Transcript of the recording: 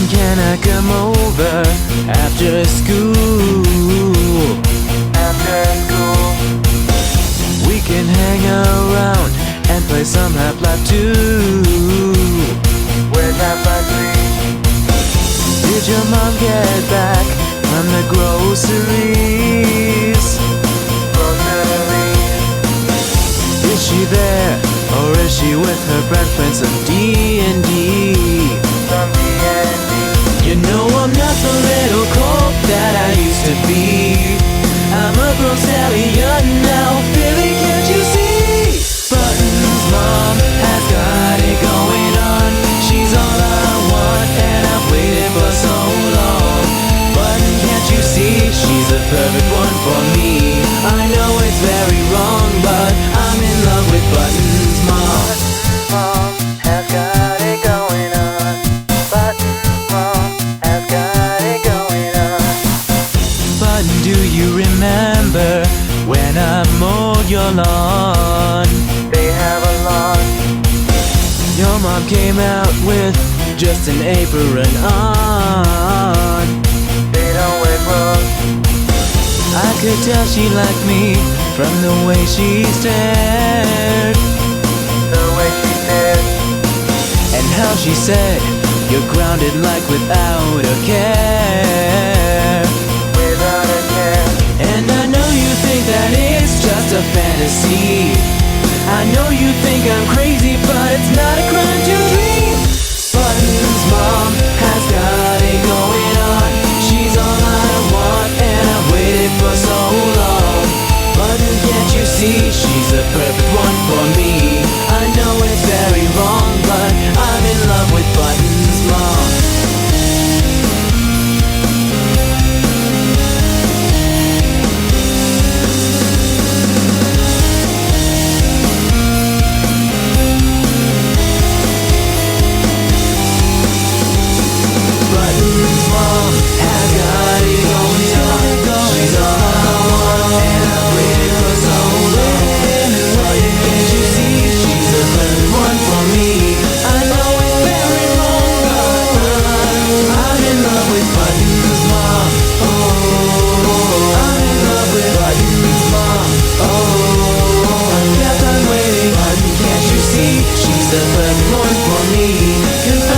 Button, can I come over after school? After school, we can hang around and play some Half-Life 2. Where's Half-Life 3? Did your mom get back from the groceries? Is she there, or is she with her friends playing some D&D? You know I'm not the little colt that I used to be. I'm a grown stallion now, Billy, can't you see? Button's mom has got it going on. She's all I want and I've waited for so long. Button, can't you see? She's the perfect one for me. I know it's very wrong, but I'm in love with Button's mom. Mom has got it going on. Button's mom has got it going on. Button, do you remember when I mowed your lawn? They have a lawn. Your mom came out with just an apron on. They don't wear clothes. I could tell she liked me from the way she stared. The way she stared. And how she said, you're grounded like without a care. Without a care. And I know you think that it's just a fantasy. I know you think I'm crazy, but it's not a crime to dream. Button's mom has got it going on. She's all I want and I've waited for so long. Button, can't you see? She's the perfect one for me. I know it's very wrong, but I'm in love with Button's mom. Button's mom has got it going on. She's all I want and I've waited for so long. Button, can't you see? She's the perfect one for me. I know it's very wrong, but I'm in love with Button's mom. Oh, I'm in love with Button's mom. Oh, I kept on waiting. Button, can't you see? She's the perfect one for me.